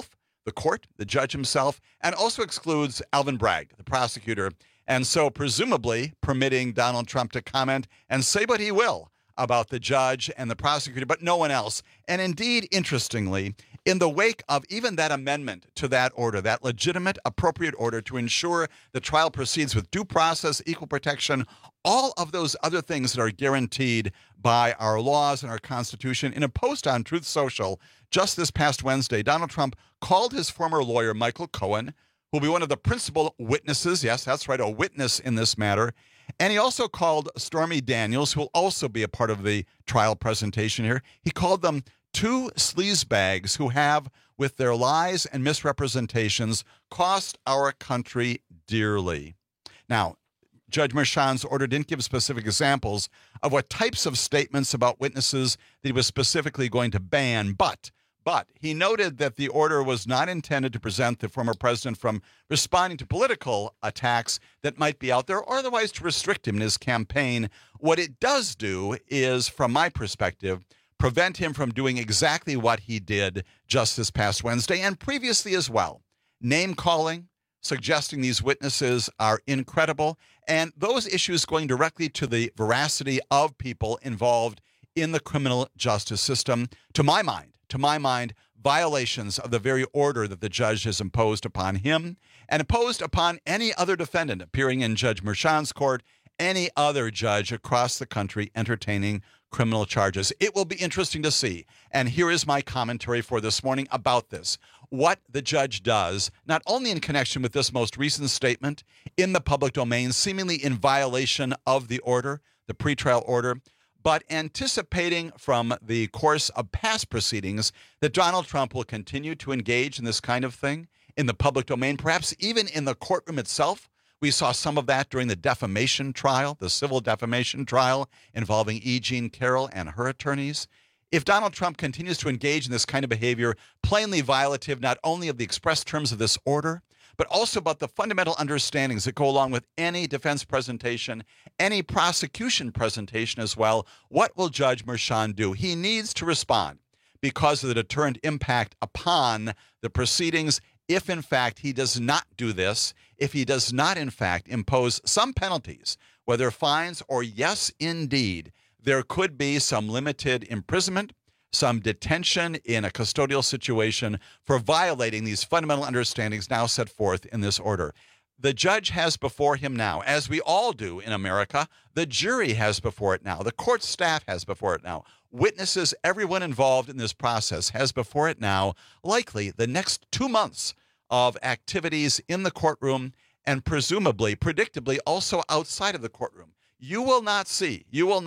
the court, the judge himself, and also excludes Alvin Bragg, the prosecutor, and so presumably permitting Donald Trump to comment and say what he will about the judge and the prosecutor, but no one else. And indeed, interestingly, in the wake of even that amendment to that order, that legitimate, appropriate order to ensure the trial proceeds with due process, equal protection, all of those other things that are guaranteed by our laws and our Constitution, in a post on Truth Social just this past Wednesday, Donald Trump called his former lawyer, Michael Cohen, who will be one of the principal witnesses, yes, that's right, a witness in this matter. And he also called Stormy Daniels, who will also be a part of the trial presentation here. He called them two sleazebags who have, with their lies and misrepresentations, cost our country dearly. Now, Judge Merchan's order didn't give specific examples of what types of statements about witnesses that he was specifically going to ban, but he noted that the order was not intended to prevent the former president from responding to political attacks that might be out there, or otherwise to restrict him in his campaign. What it does do is, from my perspective, prevent him from doing exactly what he did just this past Wednesday and previously as well. Name-calling, suggesting these witnesses are incredible, and those issues going directly to the veracity of people involved in the criminal justice system, to my mind, violations of the very order that the judge has imposed upon him and imposed upon any other defendant appearing in Judge Merchan's court, any other judge across the country entertaining criminal charges. It will be interesting to see. And here is my commentary for this morning about this. What the judge does, not only in connection with this most recent statement in the public domain, seemingly in violation of the order, the pretrial order, but anticipating from the course of past proceedings that Donald Trump will continue to engage in this kind of thing in the public domain, perhaps even in the courtroom itself. We saw some of that during the defamation trial, the civil defamation trial involving E. Jean Carroll and her attorneys. If Donald Trump continues to engage in this kind of behavior, plainly violative not only of the express terms of this order, but also about the fundamental understandings that go along with any defense presentation, any prosecution presentation as well, what will Judge Merchan do? He needs to respond because of the deterrent impact upon the proceedings if, in fact, he does not do this, if he does not, in fact, impose some penalties, whether fines or, yes, indeed, there could be some limited imprisonment, some detention in a custodial situation for violating these fundamental understandings now set forth in this order. The judge has before him now, as we all do in America, the jury has before it now, the court staff has before it now, witnesses, everyone involved in this process has before it now, likely the next 2 months of activities in the courtroom and presumably, predictably, also outside of the courtroom. You will not see,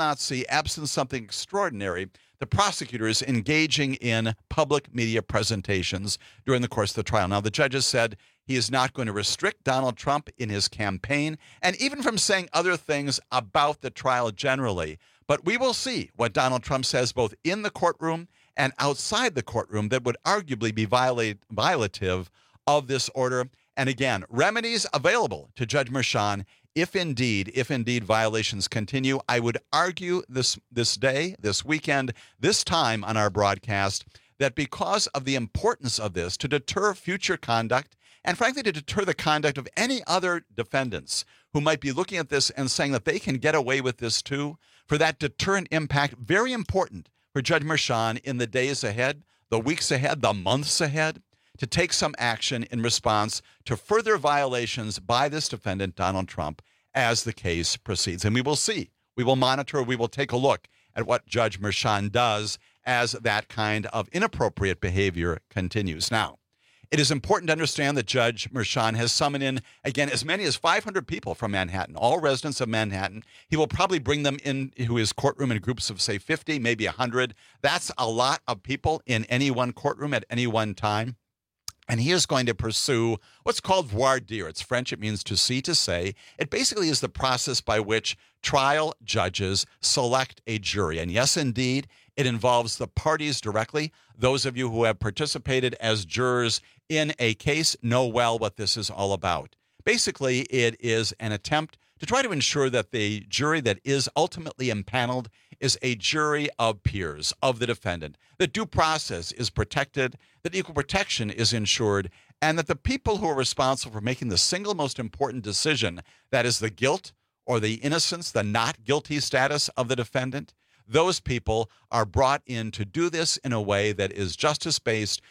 absent something extraordinary, the prosecutors engaging in public media presentations during the course of the trial. Now, the judge has said he is not going to restrict Donald Trump in his campaign and even from saying other things about the trial generally. But we will see what Donald Trump says both in the courtroom and outside the courtroom that would arguably be violative of this order. And again, remedies available to Judge Merchan if indeed violations continue. I would argue this day, this weekend, this time on our broadcast, that because of the importance of this to deter future conduct and frankly to deter the conduct of any other defendants who might be looking at this and saying that they can get away with this too, for that deterrent impact, very important for Judge Merchan in the days ahead, the weeks ahead, the months ahead, to take some action in response to further violations by this defendant, Donald Trump, as the case proceeds. And we will see, we will monitor, we will take a look at what Judge Merchan does as that kind of inappropriate behavior continues. Now, it is important to understand that Judge Merchan has summoned in, again, as many as 500 people from Manhattan, all residents of Manhattan. He will probably bring them into his courtroom in groups of, say, 50, maybe 100. That's a lot of people in any one courtroom at any one time. And he is going to pursue what's called voir dire. It's French. It means to see, to say. It basically is the process by which trial judges select a jury. And yes, indeed, it involves the parties directly. Those of you who have participated as jurors in a case know well what this is all about. Basically, it is an attempt to try to ensure that the jury that is ultimately impaneled is a jury of peers of the defendant, that due process is protected, that equal protection is ensured, and that the people who are responsible for making the single most important decision, that is the guilt or the innocence, the not guilty status of the defendant, those people are brought in to do this in a way that is justice-based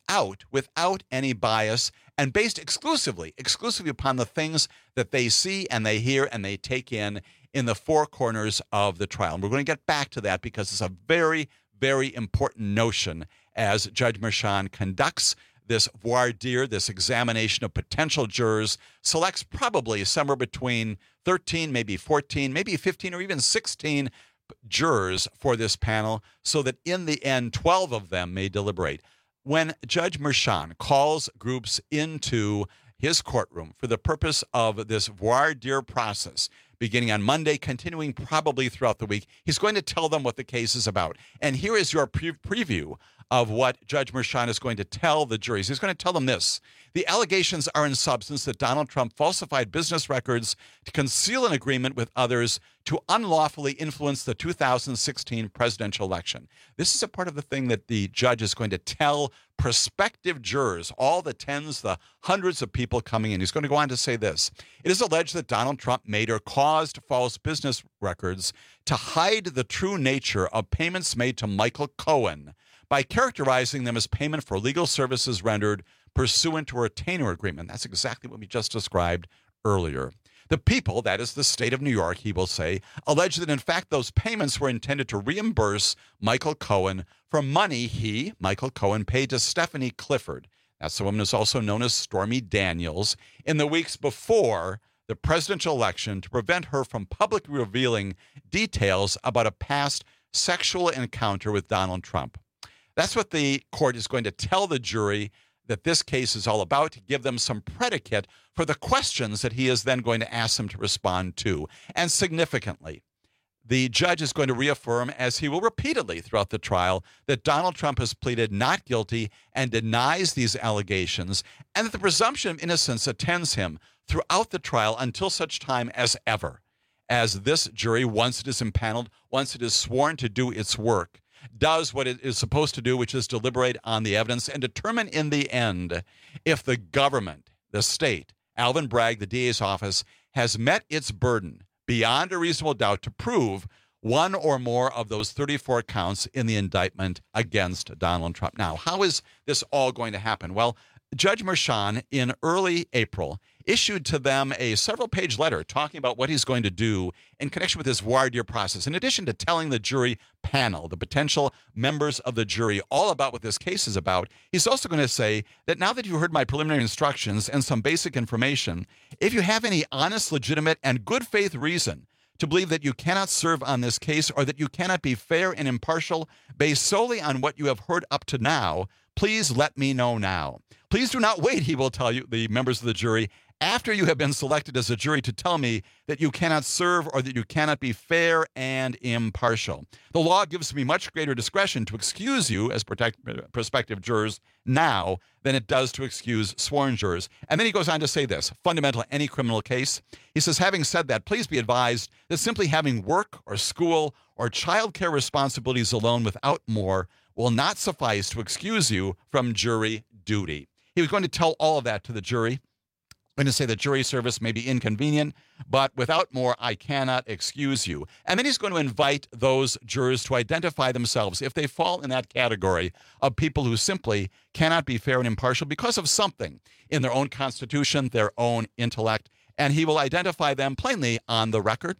without any bias and based exclusively upon the things that they see and they hear and they take in the four corners of the trial. And we're going to get back to that because it's a very, very important notion as Judge Merchan conducts this voir dire, this examination of potential jurors, selects probably somewhere between 13, maybe 14, maybe 15, or even 16 jurors for this panel, so that in the end, 12 of them may deliberate. When Judge Merchan calls groups into his courtroom for the purpose of this voir dire process, beginning on Monday, continuing probably throughout the week, he's going to tell them what the case is about. And here is your preview of what Judge Merchan is going to tell the juries. He's going to tell them this. The allegations are in substance that Donald Trump falsified business records to conceal an agreement with others to unlawfully influence the 2016 presidential election. This is a part of the thing that the judge is going to tell prospective jurors, all the tens, the hundreds of people coming in. He's going to go on to say this. It is alleged that Donald Trump made or caused false business records to hide the true nature of payments made to Michael Cohen by characterizing them as payment for legal services rendered pursuant to a retainer agreement. That's exactly what we just described earlier. The people, that is the state of New York, he will say, allege that in fact those payments were intended to reimburse Michael Cohen for money he, Michael Cohen, paid to Stephanie Clifford. That's the woman who's also known as Stormy Daniels, in the weeks before the presidential election to prevent her from publicly revealing details about a past sexual encounter with Donald Trump. That's what the court is going to tell the jury that this case is all about, to give them some predicate for the questions that he is then going to ask them to respond to. And significantly, the judge is going to reaffirm, as he will repeatedly throughout the trial, that Donald Trump has pleaded not guilty and denies these allegations, and that the presumption of innocence attends him throughout the trial until such time as ever, as this jury, once it is impaneled, once it is sworn to do its work, does what it is supposed to do, which is deliberate on the evidence and determine in the end if the government, the state, Alvin Bragg, the DA's office, has met its burden beyond a reasonable doubt to prove one or more of those 34 counts in the indictment against Donald Trump. Now, how is this all going to happen? Well, Judge Merchan, in early April, issued to them a several-page letter talking about what he's going to do in connection with this voir dire process. In addition to telling the jury panel, the potential members of the jury, all about what this case is about, he's also going to say that now that you've heard my preliminary instructions and some basic information, if you have any honest, legitimate, and good faith reason to believe that you cannot serve on this case or that you cannot be fair and impartial based solely on what you have heard up to now, please let me know now. Please do not wait, he will tell you, the members of the jury, after you have been selected as a jury to tell me that you cannot serve or that you cannot be fair and impartial. The law gives me much greater discretion to excuse you as prospective jurors now than it does to excuse sworn jurors. And then he goes on to say this, fundamental to any criminal case. He says, having said that, please be advised that simply having work or school or child care responsibilities alone without more will not suffice to excuse you from jury duty. He was going to tell all of that to the jury. Going to say that jury service may be inconvenient, but without more, I cannot excuse you. And then he's going to invite those jurors to identify themselves if they fall in that category of people who simply cannot be fair and impartial because of something in their own constitution, their own intellect. And he will identify them plainly on the record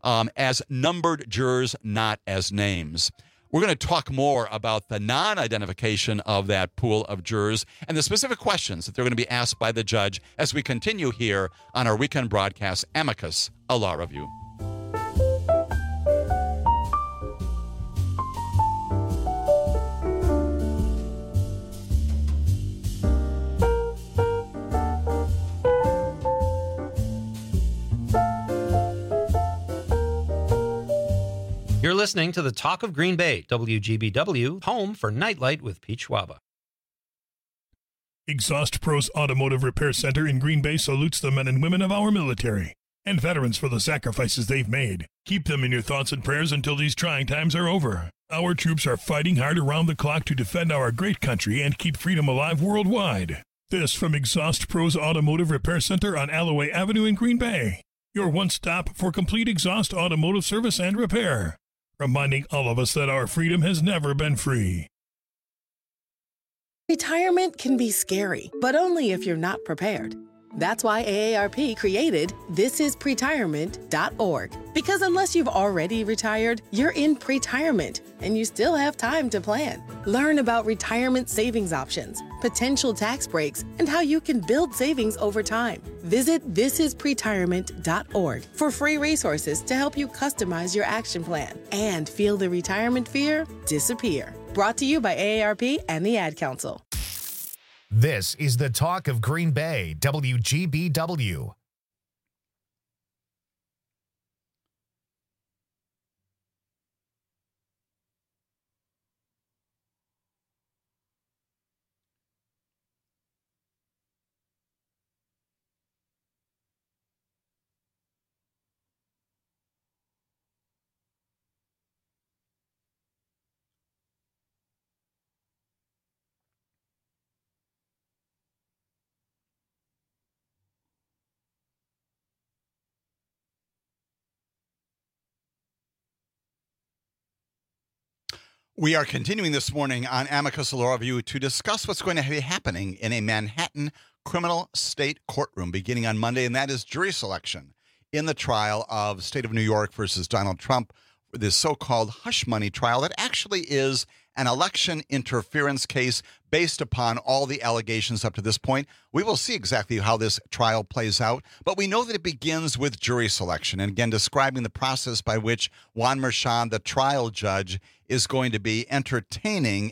as numbered jurors, not as names. We're going to talk more about the non-identification of that pool of jurors and the specific questions that they're going to be asked by the judge as we continue here on our weekend broadcast, Amicus, a Law Review. You're listening to the Talk of Green Bay, WGBW, home for Nightlight with Pete Schwaba. Exhaust Pros Automotive Repair Center in Green Bay salutes the men and women of our military. and veterans for the sacrifices they've made. Keep them in your thoughts and prayers until these trying times are over. Our troops are fighting hard around the clock to defend our great country and keep freedom alive worldwide. This from Exhaust Pros Automotive Repair Center on Alloway Avenue in Green Bay. Your one stop for complete exhaust automotive service and repair. Reminding all of us that our freedom has never been free. Retirement can be scary, but only if you're not prepared. That's why AARP created thisispretirement.org. Because unless you've already retired, you're in pretirement, and you still have time to plan. Learn about retirement savings options, potential tax breaks, and how you can build savings over time. Visit thisispretirement.org for free resources to help you customize your action plan and feel the retirement fear disappear. Brought to you by AARP and the Ad Council. This is the Talk of Green Bay, WGBW. We are continuing this morning on Amicus Law Review to discuss what's going to be happening in a Manhattan criminal state courtroom beginning on Monday, and that is jury selection in the trial of State of New York versus Donald Trump, this so-called hush money trial that actually is an election interference case based upon all the allegations up to this point. We will see exactly how this trial plays out, but we know that it begins with jury selection. And again, describing the process by which Juan Merchan, the trial judge, is going to be entertaining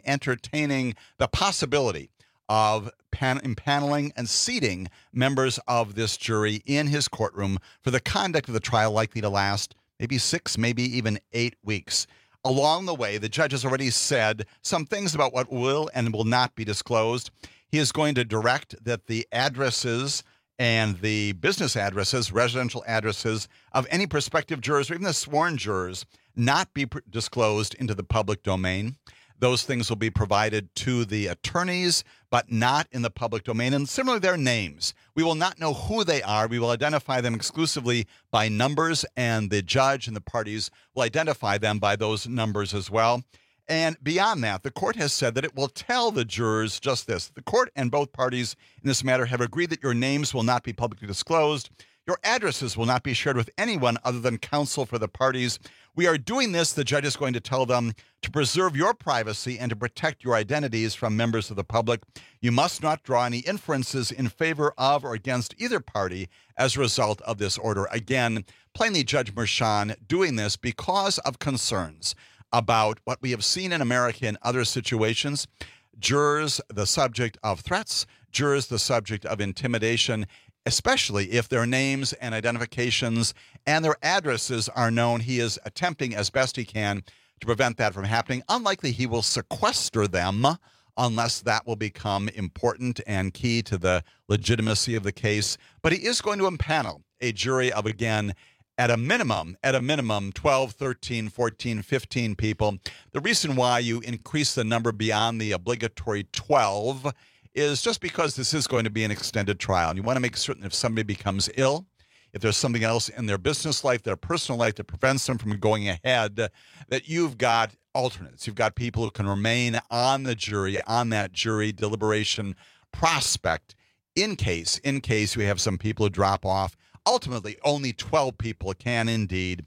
the possibility of impaneling and seating members of this jury in his courtroom for the conduct of the trial likely to last maybe 6, maybe even 8 weeks. Along the way, the judge has already said some things about what will and will not be disclosed. He is going to direct that the addresses and the business addresses, residential addresses of any prospective jurors or even the sworn jurors not be disclosed into the public domain. Those things will be provided to the attorneys, but not in the public domain. And similarly, their names. We will not know who they are. We will identify them exclusively by numbers, and the judge and the parties will identify them by those numbers as well. And beyond that, the court has said that it will tell the jurors just this. The court and both parties in this matter have agreed that your names will not be publicly disclosed. Your addresses will not be shared with anyone other than counsel for the parties. We are doing this, the judge is going to tell them, to preserve your privacy and to protect your identities from members of the public. You must not draw any inferences in favor of or against either party as a result of this order. Again, plainly Judge Merchan doing this because of concerns about what we have seen in America in other situations. Jurors, the subject of threats, jurors, the subject of intimidation, especially if their names and identifications and their addresses are known. He is attempting as best he can to prevent that from happening. Unlikely he will sequester them unless that will become important and key to the legitimacy of the case. But he is going to impanel a jury of, again, at a minimum, 12, 13, 14, 15 people. The reason why you increase the number beyond the obligatory 12 is just because this is going to be an extended trial. And you want to make certain if somebody becomes ill, if there's something else in their business life, their personal life that prevents them from going ahead, that you've got alternates. You've got people who can remain on the jury, on that jury deliberation prospect in case we have some people who drop off. Ultimately, only 12 people can indeed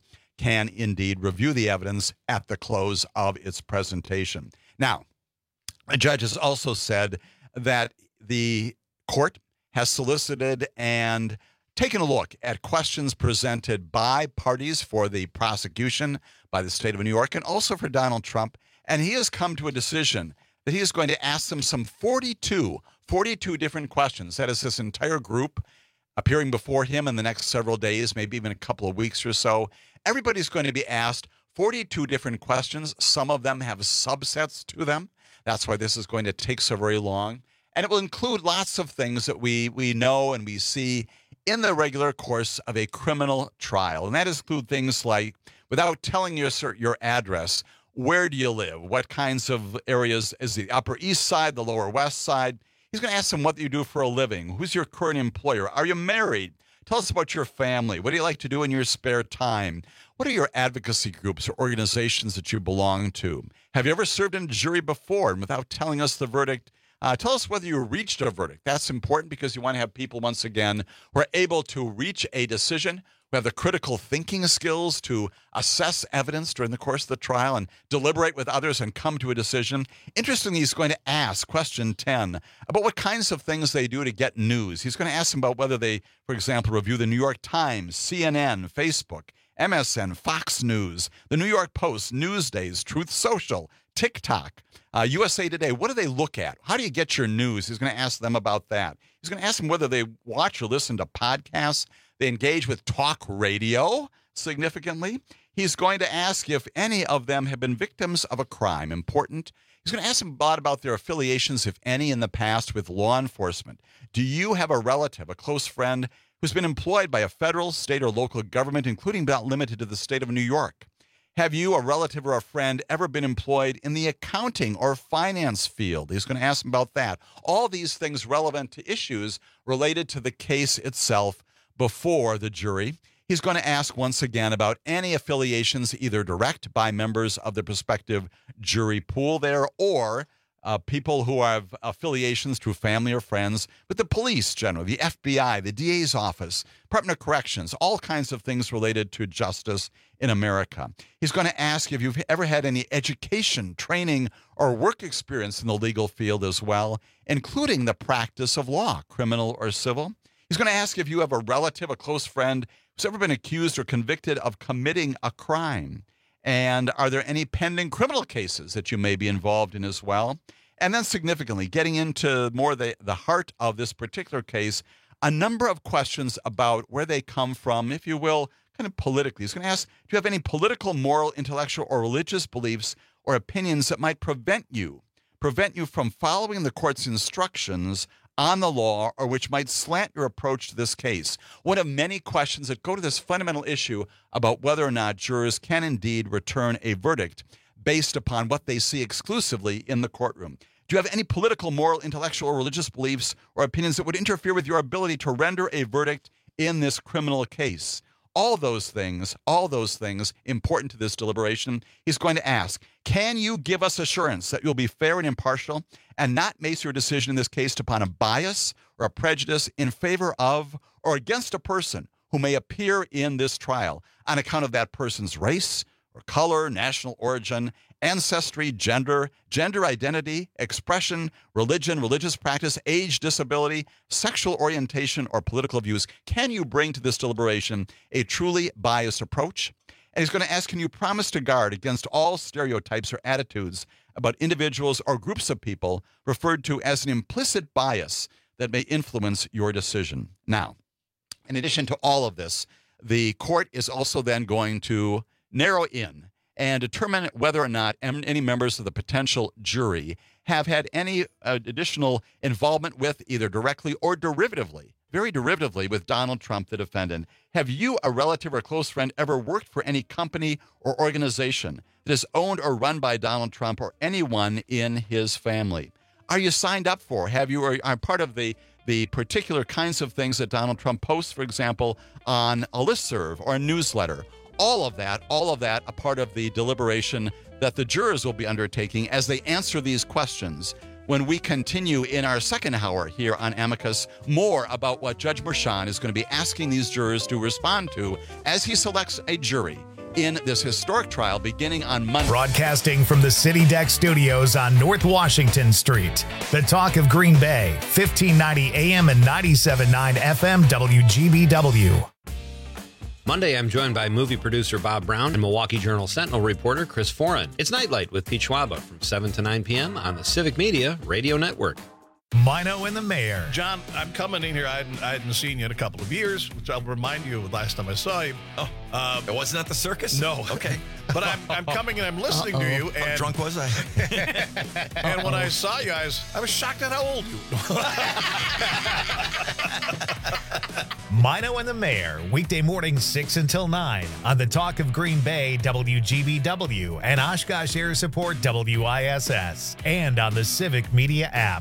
review the evidence at the close of its presentation. Now, the judge has also said that the court has solicited and taken a look at questions presented by parties for the prosecution, by the state of New York, and also for Donald Trump. And he has come to a decision that he is going to ask them some 42 different questions. That is this entire group appearing before him in the next several days, maybe even a couple of weeks or so. Everybody's going to be asked 42 different questions. Some of them have subsets to them. That's why this is going to take so very long. And it will include lots of things that we know and we see in the regular course of a criminal trial. And that includes things like, without telling your address, where do you live? What kinds of areas? Is the Upper East Side, the Lower West Side? He's going to ask them what you do for a living. Who's your current employer? Are you married? Tell us about your family. What do you like to do in your spare time? What are your advocacy groups or organizations that you belong to? Have you ever served in a jury before? And without telling us the verdict, tell us whether you reached a verdict. That's important because you want to have people, once again, who are able to reach a decision, who have the critical thinking skills to assess evidence during the course of the trial and deliberate with others and come to a decision. Interestingly, he's going to ask, question 10, about what kinds of things they do to get news. He's going to ask them about whether they, for example, review the New York Times, CNN, Facebook, MSN, Fox News, the New York Post, Newsdays, Truth Social, TikTok, USA Today. What do they look at? How do you get your news? He's going to ask them about that. He's going to ask them whether they watch or listen to podcasts. They engage with talk radio significantly. He's going to ask if any of them have been victims of a crime. Important. He's going to ask them a lot about their affiliations, if any, in the past with law enforcement. Do you have a relative, a close friend, who's been employed by a federal, state, or local government, including but not limited to the state of New York? Have you, a relative or a friend, ever been employed in the accounting or finance field? He's going to ask them about that. All these things relevant to issues related to the case itself before the jury. He's going to ask once again about any affiliations, either direct by members of the prospective jury pool there or people who have affiliations through family or friends with the police generally, the FBI, the DA's office, Department of Corrections, all kinds of things related to justice in America. He's going to ask if you've ever had any education, training, or work experience in the legal field as well, including the practice of law, criminal or civil. He's going to ask if you have a relative, a close friend who's ever been accused or convicted of committing a crime. And are there any pending criminal cases that you may be involved in as well? And then significantly, getting into more the heart of this particular case, a number of questions about where they come from, if you will, kind of politically. He's going to ask, do you have any political, moral, intellectual, or religious beliefs or opinions that might prevent you from following the court's instructions on the law, or which might slant your approach to this case? One of many questions that go to this fundamental issue about whether or not jurors can indeed return a verdict based upon what they see exclusively in the courtroom. Do you have any political, moral, intellectual, or religious beliefs or opinions that would interfere with your ability to render a verdict in this criminal case? All those things important to this deliberation. He's going to ask, can you give us assurance that you'll be fair and impartial and not base your decision in this case upon a bias or a prejudice in favor of or against a person who may appear in this trial on account of that person's race or color, national origin, ancestry, gender identity, expression, religion, religious practice, age, disability, sexual orientation, or political views? Can you bring to this deliberation a truly biased approach? And he's going to ask, can you promise to guard against all stereotypes or attitudes about individuals or groups of people referred to as an implicit bias that may influence your decision? Now, in addition to all of this, the court is also then going to narrow in and determine whether or not any members of the potential jury have had any additional involvement with, either directly or derivatively, very derivatively, with Donald Trump, the defendant. Have you, a relative or close friend, ever worked for any company or organization that is owned or run by Donald Trump or anyone in his family? Are you signed up for? Have you, or are part of the particular kinds of things that Donald Trump posts, for example, on a listserv or a newsletter? All of that, a part of the deliberation that the jurors will be undertaking as they answer these questions. When we continue in our second hour here on Amicus, more about what Judge Merchan is going to be asking these jurors to respond to as he selects a jury in this historic trial beginning on Monday. Broadcasting from the City Deck Studios on North Washington Street. The Talk of Green Bay, 1590 AM and 97.9 FM WGBW. Monday, I'm joined by movie producer Bob Brown and Milwaukee Journal Sentinel reporter Chris Foran. It's Nightlight with Pete Schwaba from 7 to 9 p.m. on the Civic Media Radio Network. Mino and the Mayor. John, I'm coming in here. I hadn't seen you in a couple of years, which I'll remind you of last time I saw you. It wasn't at the circus? No. Okay. But I'm coming and I'm listening to you. And how drunk was I? And when I saw you, I was shocked at how old you were. Mino and the Mayor, weekday mornings 6 until 9 on the Talk of Green Bay, WGBW, and Oshkosh Air Support, WISS, and on the Civic Media app.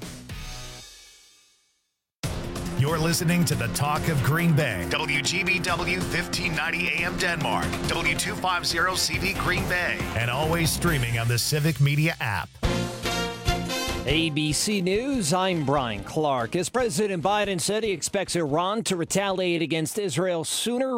You're listening to the Talk of Green Bay, WGBW 1590 AM Denmark, W250CV Green Bay, and always streaming on the Civic Media app. ABC News, I'm Brian Clark. As President Biden said he expects Iran to retaliate against Israel sooner